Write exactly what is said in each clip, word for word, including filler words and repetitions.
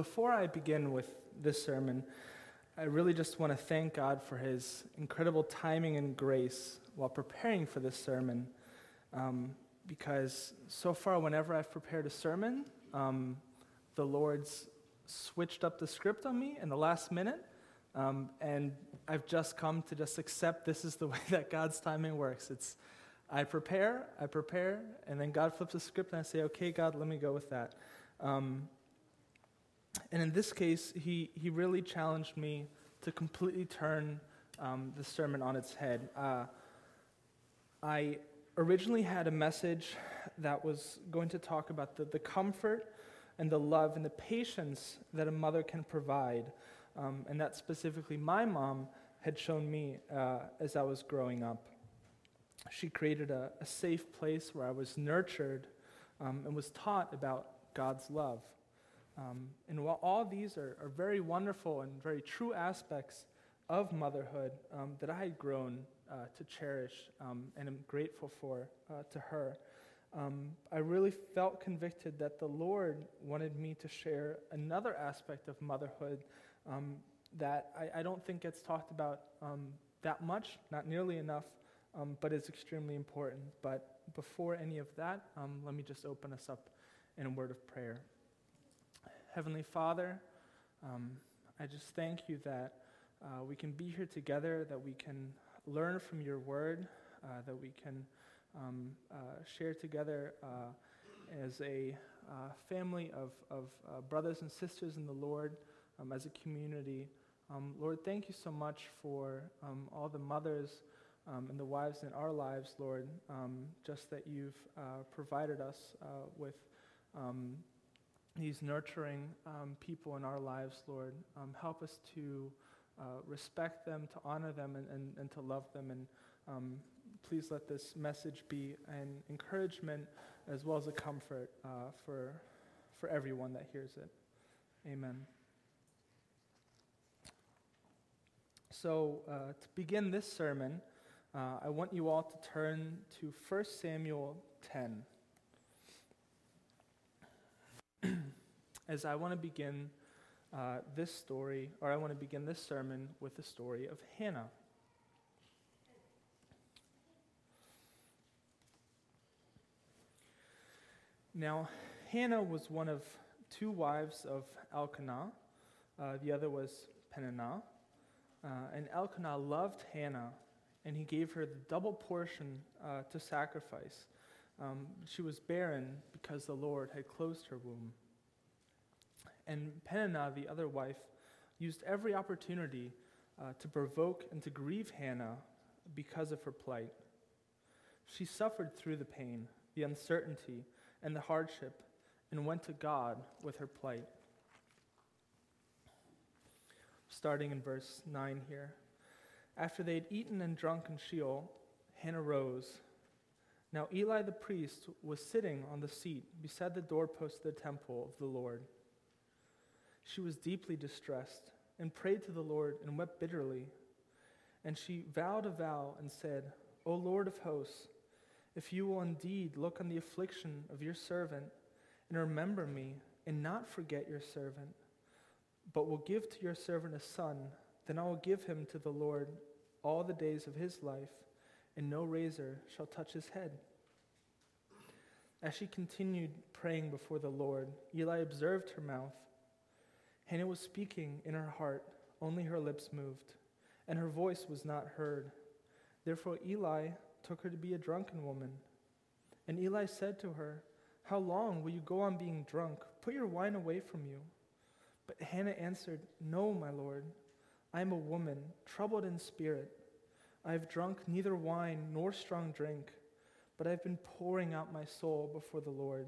before I begin with this sermon, I really just want to thank God for his incredible timing and grace while preparing for this sermon. Um, because so far, whenever I've prepared a sermon, um, the Lord's switched up the script on me in the last minute, um, and I've just come to just accept this is the way that God's timing works. It's I prepare, I prepare, and then God flips the script, and I say, okay, God, let me go with that. Um, and in this case, he, he really challenged me to completely turn um, the sermon on its head. Uh, I originally had a message that was going to talk about the, the comfort and the love and the patience that a mother can provide, um, and that specifically my mom had shown me uh, as I was growing up. She created a, a safe place where I was nurtured um, and was taught about God's love. Um, and while all these are, are very wonderful and very true aspects of motherhood um, that I had grown uh, to cherish um, and am grateful for uh, to her, um, I really felt convicted that the Lord wanted me to share another aspect of motherhood um, that I, I don't think gets talked about um, that much, not nearly enough, um, but is extremely important. But before any of that, um, let me just open us up in a word of prayer. Heavenly Father, um, I just thank you that uh, we can be here together, that we can learn from your word, uh, that we can um, uh, share together uh, as a uh, family of, of uh, brothers and sisters in the Lord, um, as a community. Um, Lord, thank you so much for um, all the mothers um, and the wives in our lives, Lord, um, just that you've uh, provided us uh, with um, these nurturing um, people in our lives, Lord. Um, help us to uh, respect them, to honor them, and, and, and to love them. And um, please let this message be an encouragement as well as a comfort uh, for, for everyone that hears it. Amen. So uh, to begin this sermon, uh, I want you all to turn to First Samuel ten. As I want to begin uh, this story, or I want to begin this sermon with the story of Hannah. Now, Hannah was one of two wives of Elkanah. Uh, the other was Peninnah. Uh, and Elkanah loved Hannah, and he gave her the double portion uh, to sacrifice. Um, she was barren because the Lord had closed her womb. And Peninnah, the other wife, used every opportunity uh, to provoke and to grieve Hannah because of her plight. She suffered through the pain, the uncertainty, and the hardship, and went to God with her plight. Starting in verse nine here. After they had eaten and drunk in Sheol, Hannah rose. Now Eli the priest was sitting on the seat beside the doorpost of the temple of the Lord. She was deeply distressed and prayed to the Lord and wept bitterly. And she vowed a vow and said, O Lord of hosts, if you will indeed look on the affliction of your servant and remember me and not forget your servant, but will give to your servant a son, then I will give him to the Lord all the days of his life, and no razor shall touch his head. As she continued praying before the Lord, Eli observed her mouth. Hannah was speaking in her heart, only her lips moved, and her voice was not heard. Therefore Eli took her to be a drunken woman. And Eli said to her, How long will you go on being drunk? Put your wine away from you. But Hannah answered, No, my Lord, I am a woman, troubled in spirit. I have drunk neither wine nor strong drink, but I have been pouring out my soul before the Lord.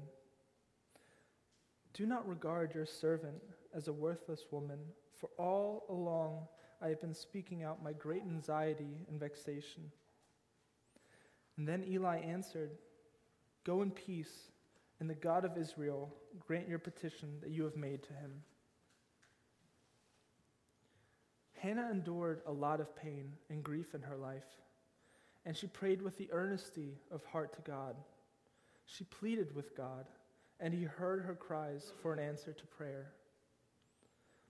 Do not regard your servant as a worthless woman, for all along I have been speaking out my great anxiety and vexation. And then Eli answered, Go in peace, and the God of Israel grant your petition that you have made to him. Hannah endured a lot of pain and grief in her life, and she prayed with the earnesty of heart to God. She pleaded with God, and he heard her cries for an answer to prayer.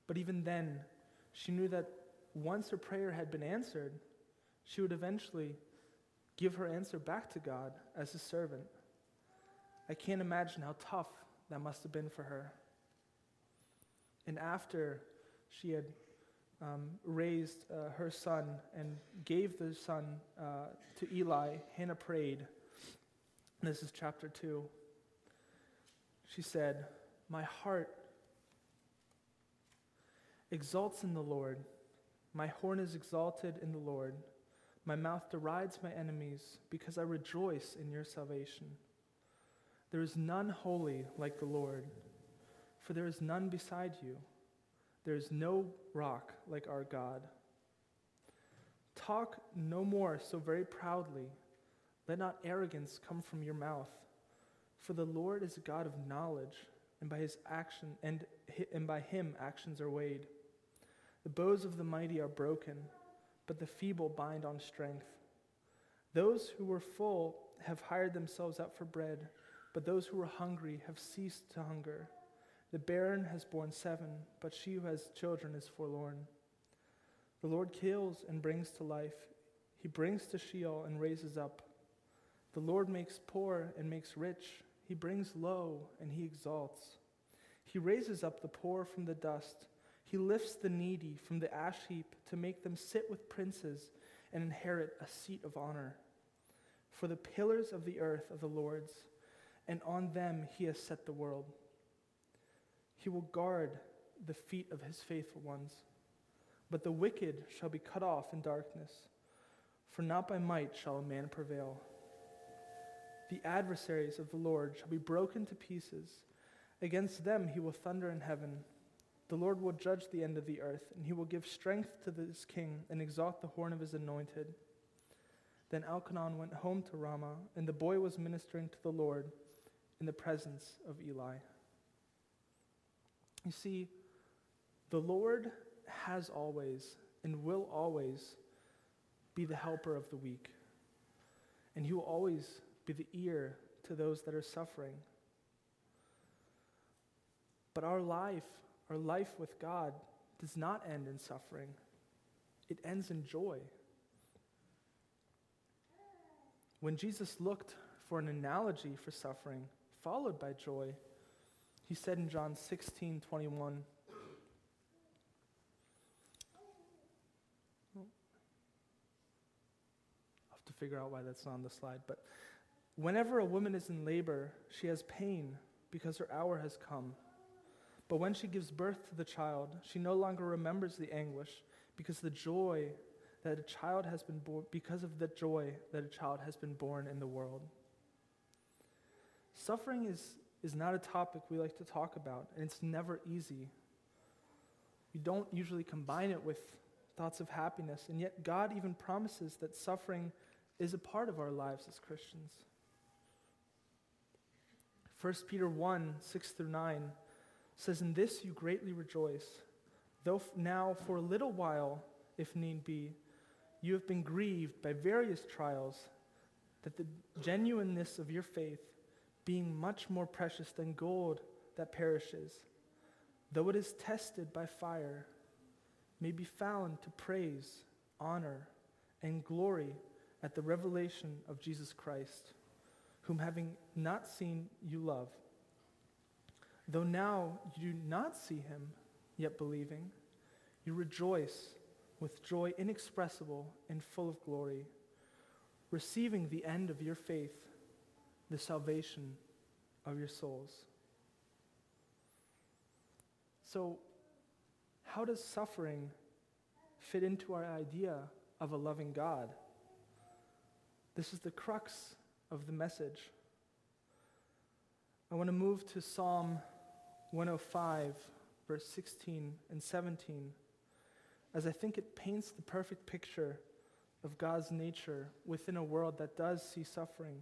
But even then, she knew that once her prayer had been answered, she would eventually give her answer back to God as his servant. I can't imagine how tough that must have been for her. And after she had um, raised uh, her son and gave the son uh, to Eli, Hannah prayed. This is chapter two. She said, "My heart exalts in the Lord. My horn is exalted in the Lord. My mouth derides my enemies because I rejoice in your salvation. There is none holy like the Lord, for there is none beside you. There is no rock like our God. Talk no more so very proudly. Let not arrogance come from your mouth. For the Lord is a God of knowledge, and by his action and, and by him actions are weighed. The bows of the mighty are broken, but the feeble bind on strength. Those who were full have hired themselves out for bread, but those who were hungry have ceased to hunger. The barren has borne seven, but she who has children is forlorn. The Lord kills and brings to life. He brings to Sheol and raises up. The Lord makes poor and makes rich. He brings low and he exalts. He raises up the poor from the dust. He lifts the needy from the ash heap to make them sit with princes and inherit a seat of honor. For the pillars of the earth are the Lord's, and on them he has set the world. He will guard the feet of his faithful ones, but the wicked shall be cut off in darkness, for not by might shall a man prevail. The adversaries of the Lord shall be broken to pieces. Against them he will thunder in heaven. The Lord will judge the end of the earth, and he will give strength to this king and exalt the horn of his anointed. Then Elkanah went home to Ramah, and the boy was ministering to the Lord in the presence of Eli. You see, the Lord has always and will always be the helper of the weak. And he will always be the ear to those that are suffering. But our life, our life with God does not end in suffering. It ends in joy. When Jesus looked for an analogy for suffering, followed by joy, he said in John sixteen twenty-one, I'll have to figure out why that's not on the slide, but whenever a woman is in labor, she has pain because her hour has come. But when she gives birth to the child, she no longer remembers the anguish because the joy that a child has been born, because of the joy that a child has been born in the world. Suffering is, is not a topic we like to talk about, and it's never easy. We don't usually combine it with thoughts of happiness, and yet God even promises that suffering is a part of our lives as Christians. First Peter one, six through nine says, "In this you greatly rejoice, though now for a little while, if need be, you have been grieved by various trials, that the genuineness of your faith, being much more precious than gold that perishes, though it is tested by fire, may be found to praise, honor, and glory at the revelation of Jesus Christ, whom having not seen you love. Though now you do not see him, yet believing, you rejoice with joy inexpressible and full of glory, receiving the end of your faith, the salvation of your souls." So, how does suffering fit into our idea of a loving God? This is the crux of the message. I want to move to Psalm one oh five, verse sixteen and seventeen, as I think it paints the perfect picture of God's nature within a world that does see suffering.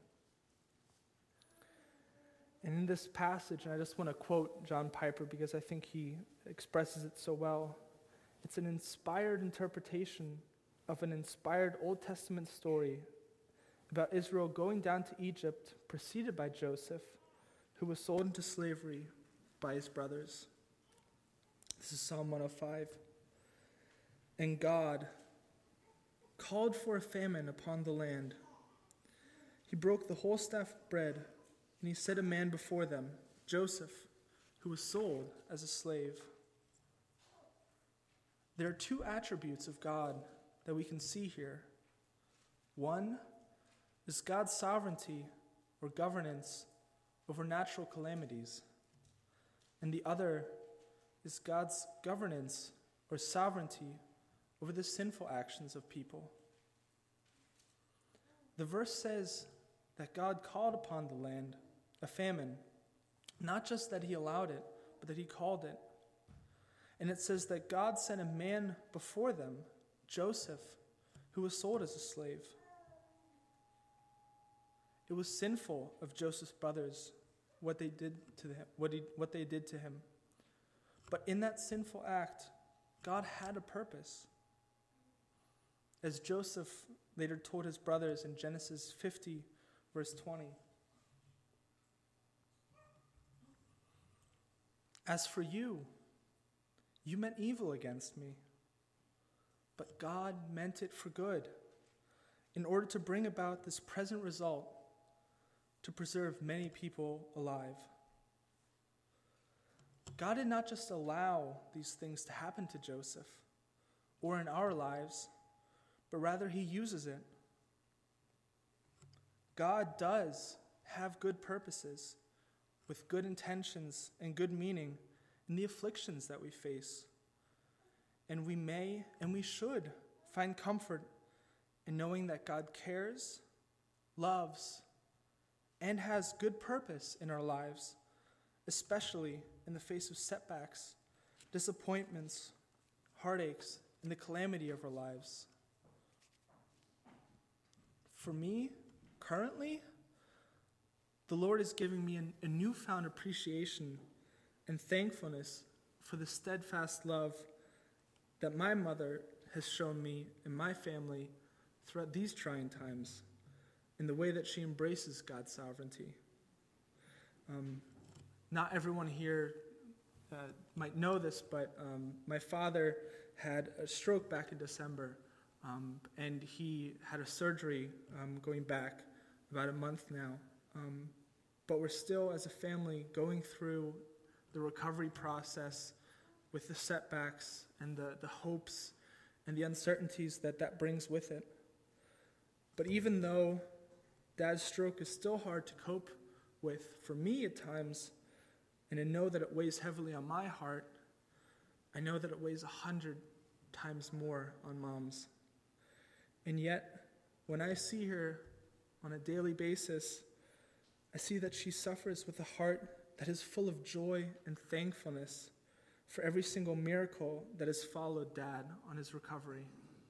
And in this passage, and I just want to quote John Piper because I think he expresses it so well, it's an inspired interpretation of an inspired Old Testament story about Israel going down to Egypt, preceded by Joseph, who was sold into slavery by his brothers. This This is Psalm one oh five. And God called for a famine upon the land. He broke the whole staff of bread, and he set a man before them, Joseph, who was sold as a slave. There are two attributes of God that we can see here. One is God's sovereignty or governance over natural calamities, and the other is God's governance or sovereignty over the sinful actions of people. The verse says that God called upon the land a famine, not just that he allowed it, but that he called it. And it says that God sent a man before them, Joseph, who was sold as a slave. It was sinful of Joseph's brothers what they did to him, what he, what they did to him. But in that sinful act, God had a purpose. As Joseph later told his brothers in Genesis fifty, verse twenty. As for you, you meant evil against me, but God meant it for good, in order to bring about this present result, to preserve many people alive. God did not just allow these things to happen to Joseph or in our lives, but rather he uses it. God does have good purposes with good intentions and good meaning in the afflictions that we face. And we may and we should find comfort in knowing that God cares, loves, and has good purpose in our lives, especially in the face of setbacks, disappointments, heartaches, and the calamity of our lives. For me, currently, the Lord is giving me an, a newfound appreciation and thankfulness for the steadfast love that my mother has shown me and my family throughout these trying times, in the way that she embraces God's sovereignty. Um, not everyone here uh, might know this, but um, my father had a stroke back in December, um, and he had a surgery um, going back about a month now. Um, but we're still, as a family, going through the recovery process with the setbacks and the, the hopes and the uncertainties that that brings with it. But even though Dad's stroke is still hard to cope with for me at times, and I know that it weighs heavily on my heart, I know that it weighs a hundred times more on Mom's. And yet, when I see her on a daily basis, I see that she suffers with a heart that is full of joy and thankfulness for every single miracle that has followed Dad on his recovery.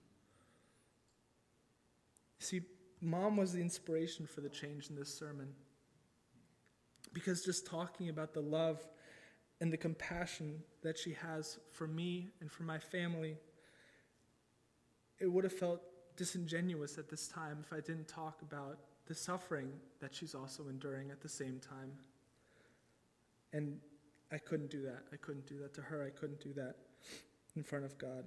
See, Mom was the inspiration for the change in this sermon. Because just talking about the love and the compassion that she has for me and for my family, it would have felt disingenuous at this time if I didn't talk about the suffering that she's also enduring at the same time. And I couldn't do that. I couldn't do that to her. I couldn't do that in front of God.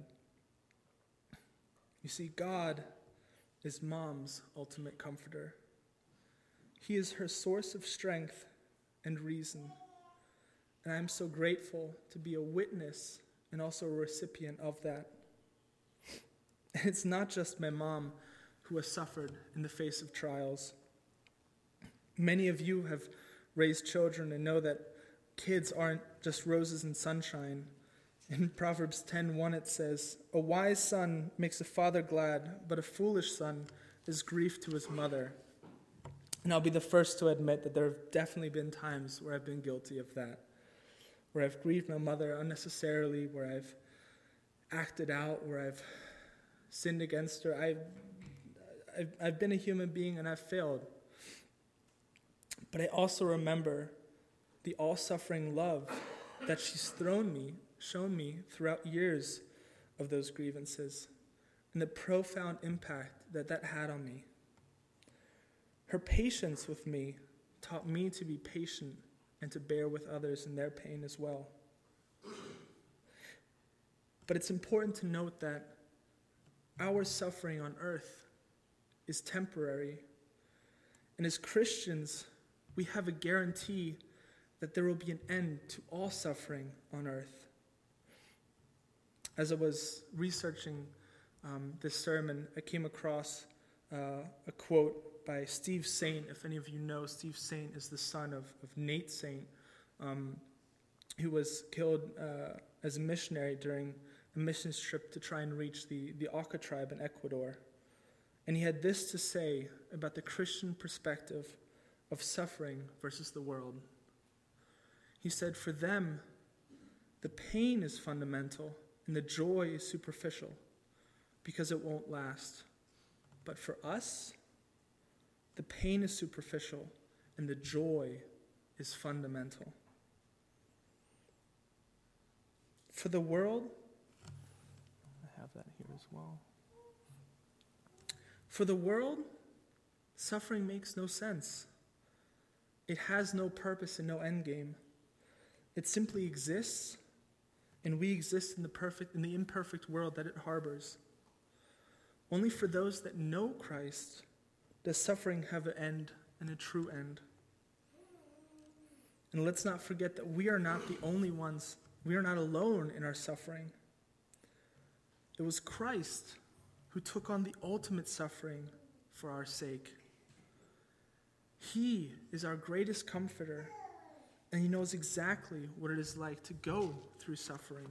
You see, God is Mom's ultimate comforter. He is her source of strength and reason. And I'm so grateful to be a witness and also a recipient of that. And it's not just my mom who has suffered in the face of trials. Many of you have raised children and know that kids aren't just roses and sunshine. In Proverbs ten one it says, "A wise son makes a father glad, but a foolish son is grief to his mother." And I'll be the first to admit that there have definitely been times where I've been guilty of that, where I've grieved my mother unnecessarily, where I've acted out, where I've sinned against her. I've, I've, I've been a human being and I've failed. But I also remember the all-suffering love that she's thrown me, shown me throughout years of those grievances, and the profound impact that that had on me. Her patience with me taught me to be patient and to bear with others in their pain as well. But it's important to note that our suffering on earth is temporary. And as Christians, we have a guarantee that there will be an end to all suffering on earth. As I was researching um, this sermon, I came across uh, a quote by Steve Saint. If any of you know, Steve Saint is the son of, of Nate Saint, um, who was killed uh, as a missionary during a missions trip to try and reach the, the Auca tribe in Ecuador. And he had this to say about the Christian perspective of suffering versus the world. He said, for them, the pain is fundamental and the joy is superficial because it won't last. But for us, the pain is superficial and the joy is fundamental. For the world, I have that here as well. For the world, suffering makes no sense. It has no purpose and no end game. It simply exists, and we exist in the perfect, in the imperfect world that it harbors. Only for those that know Christ does suffering have an end and a true end. And let's not forget that we are not the only ones. We are not alone in our suffering. It was Christ who took on the ultimate suffering for our sake. He is our greatest comforter, and he knows exactly what it is like to go through suffering.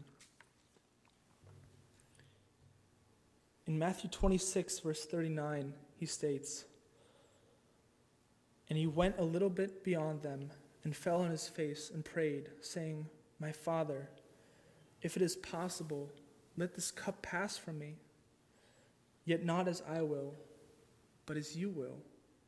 In Matthew twenty-six, verse thirty-nine, he states, "And he went a little bit beyond them and fell on his face and prayed, saying, 'My Father, if it is possible, let this cup pass from me. Yet not as I will, but as you will.'"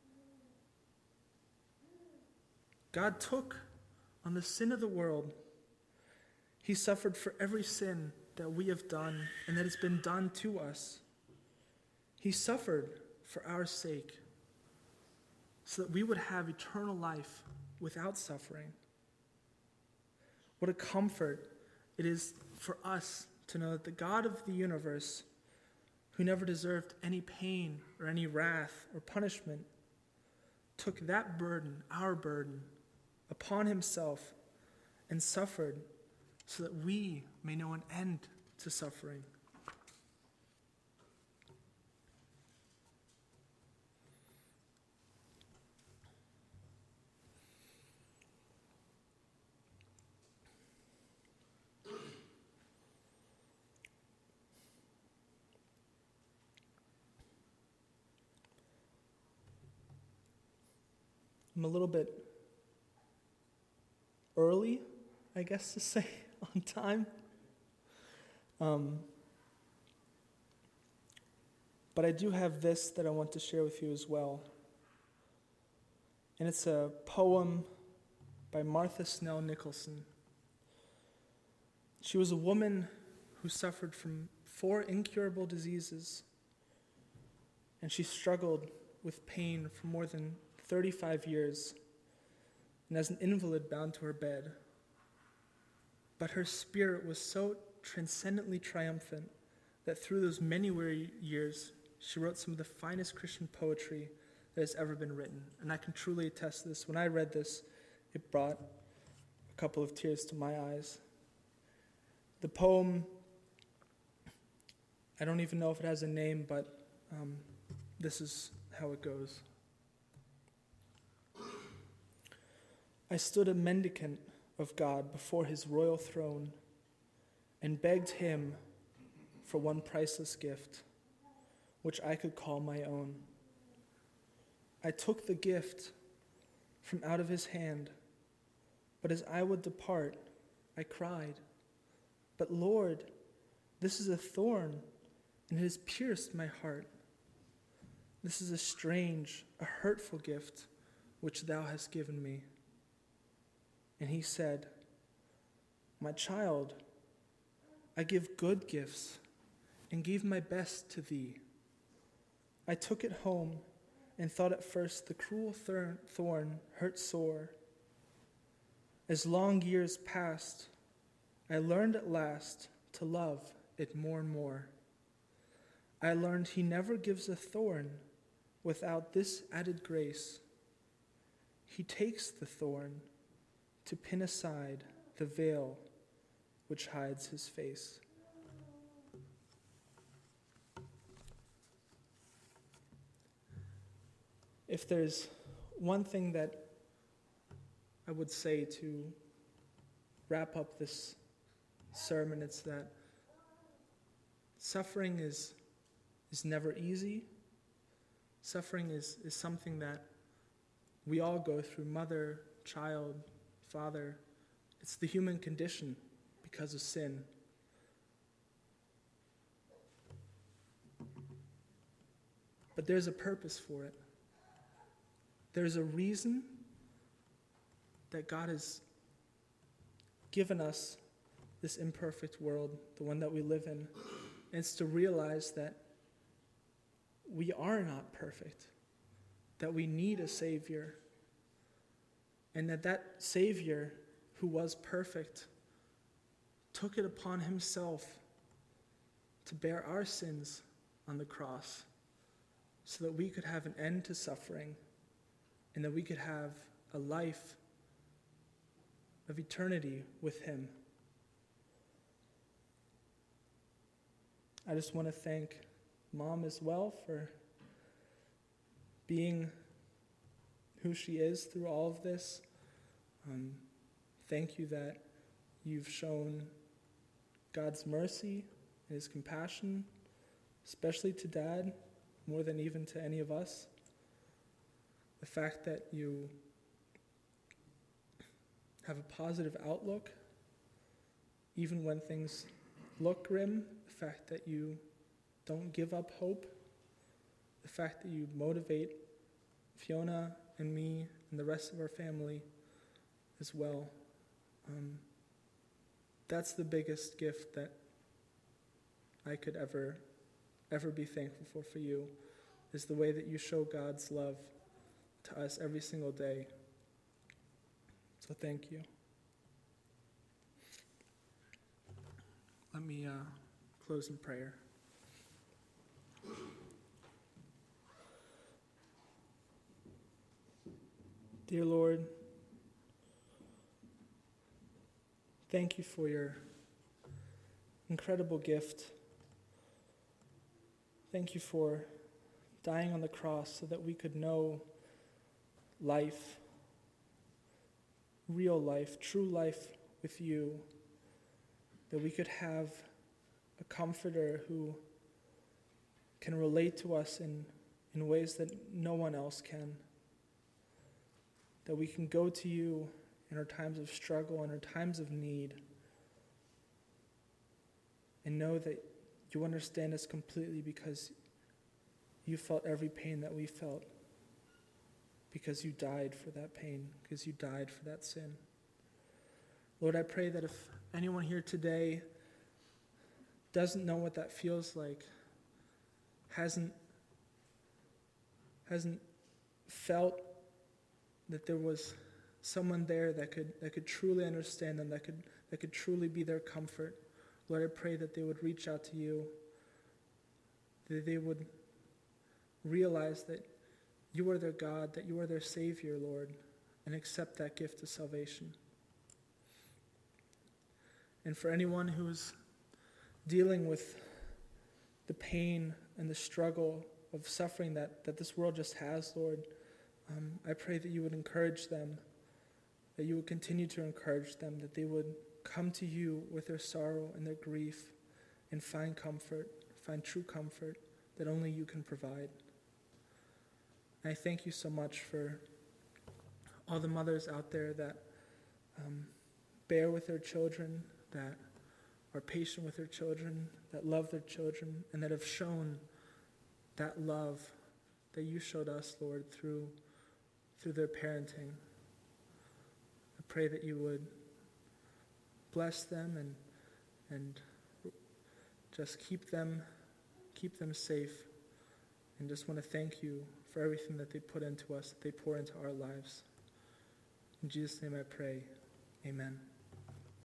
God took on the sin of the world. He suffered for every sin that we have done and that has been done to us. He suffered for our sake so that we would have eternal life without suffering. What a comfort it is for us to know that the God of the universe, who never deserved any pain or any wrath or punishment, took that burden, our burden, upon himself and suffered so that we may know an end to suffering. I'm a little bit early, I guess to say, on time. Um, but I do have this that I want to share with you as well. And it's a poem by Martha Snell Nicholson. She was a woman who suffered from four incurable diseases, and she struggled with pain for more than thirty-five years, and as an invalid bound to her bed. But her spirit was so transcendently triumphant that through those many weary years, she wrote some of the finest Christian poetry that has ever been written. And I can truly attest to this. When I read this, it brought a couple of tears to my eyes. The poem, I don't even know if it has a name, but um, this is how it goes. I stood a mendicant of God before his royal throne and begged him for one priceless gift, which I could call my own. I took the gift from out of his hand, but as I would depart, I cried, "But Lord, this is a thorn, and it has pierced my heart. This is a strange, a hurtful gift which thou hast given me." And he said, "My child, I give good gifts and gave my best to thee. I took it home and thought at first the cruel thorn hurt sore. As long years passed, I learned at last to love it more and more. I learned he never gives a thorn without this added grace. He takes the thorn to pin aside the veil which hides his face. If there's one thing that I would say to wrap up this sermon, it's that suffering is, is never easy. Suffering is, is something that we all go through, mother, child, father. It's the human condition because of sin. But there's a purpose for it. There's a reason that God has given us this imperfect world, the one that we live in. And it's to realize that we are not perfect, that we need a Savior, and that that Savior who was perfect took it upon himself to bear our sins on the cross so that we could have an end to suffering and that we could have a life of eternity with him. I just want to thank Mom as well for being who she is through all of this. Um, thank you that you've shown God's mercy and his compassion, especially to Dad, more than even to any of us. The fact that you have a positive outlook, even when things look grim, the fact that you don't give up hope, the fact that you motivate Fiona and me and the rest of our family as well. Um, that's the biggest gift that I could ever, ever be thankful for for you, is the way that you show God's love to us every single day. So thank you. Let me uh, close in prayer. Dear Lord, thank you for your incredible gift. Thank you for dying on the cross so that we could know life, real life, true life with you, that we could have a comforter who can relate to us in, in ways that no one else can, that we can go to you in our times of struggle and our times of need and know that you understand us completely because you felt every pain that we felt, because you died for that pain, because you died for that sin. Lord, I pray that if anyone here today doesn't know what that feels like, hasn't, hasn't felt that there was someone there that could that could truly understand them, that could that could truly be their comfort, Lord, I pray that they would reach out to you, that they would realize that you are their God, that you are their Savior, Lord, and accept that gift of salvation. And for anyone who's dealing with the pain and the struggle of suffering that, that this world just has, Lord, um, I pray that you would encourage them, that you would continue to encourage them, that they would come to you with their sorrow and their grief and find comfort, find true comfort that only you can provide. And I thank you so much for all the mothers out there that um, bear with their children, that are patient with their children, that love their children, and that have shown that love that you showed us, Lord, through through their parenting. I pray that you would bless them and and just keep them keep them safe. And just want to thank you for everything that they put into us, that they pour into our lives. In Jesus' name I pray. Amen.